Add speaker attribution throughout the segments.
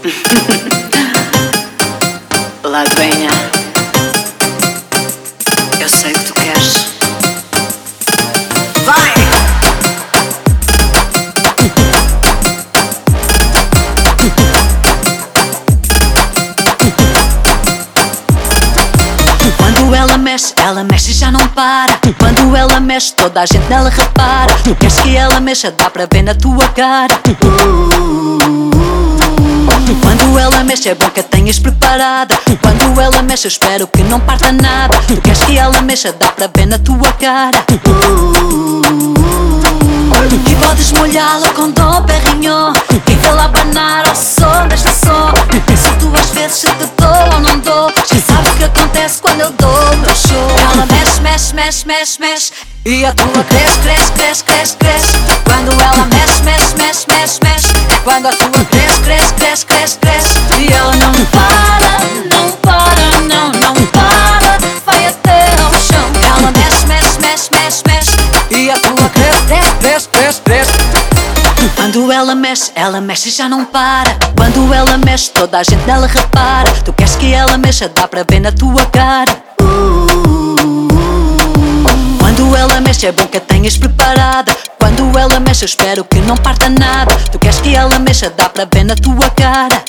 Speaker 1: Lagoinha, eu sei o que tu queres. Vai! Quando ela mexe e já não para. Quando ela mexe, toda a gente nela repara. Tu queres que ela mexa, dá pra ver na tua cara. Quando ela mexe é bom que a tenhas preparada. Quando ela mexe eu espero que não parta nada. Tu queres que ela mexa, dá pra ver na tua cara. E podes molhá-la com Dom Perignon e vê-la abanar ao som deste som. Se tu às vezes se te dou ou não dou, já sabe o que acontece quando eu dou o meu show. Ela mexe, mexe, mexe, mexe, mexe e a tua cresce, cresce, cresce, cresce, cresce. Quando ela mexe, mexe, mexe, mexe, mexe, é quando a tua cresce, cresce, cresce, cresce, cresce. E ela não para, não para, não, não para, vai até ao chão. Ela mexe, mexe, mexe, mexe, mexe e a tua cresce, cresce, cresce, cresce. Quando ela mexe e já não para. Quando ela mexe, toda a gente nela repara. Tu queres que ela mexa, dá pra ver na tua cara. Quando ela mexe é bom que a tenhas preparada. Quando ela mexe eu espero que não parta nada. Tu queres que ela mexa, dá pra ver na tua cara.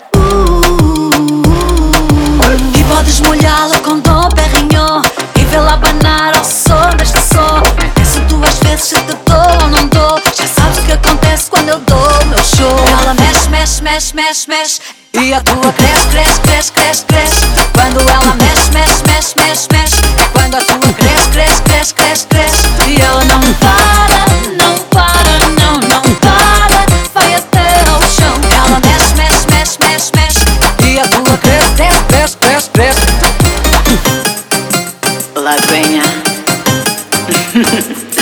Speaker 1: E podes molhá-la com Dom Perignon e vê-la abanar ao som deste som. Se tu às vezes se te dou ou não dou, já sabes o que acontece quando eu dou o meu show. Ela mexe, mexe, mexe, mexe, mexe e a tua cresce, cresce, cresce, cresce, cresce. Quando ela mexe, mexe, mexe, mexe, mexe, é quando a tua cresce, cresce, cresce, cresce, cresce. E ela não para, não para, não, não para, vai até ao chão. Ela mexe, mexe, mexe, mexe, mexe e a tua cresce, cresce, cresce, cresce, cresce. Lagoinha.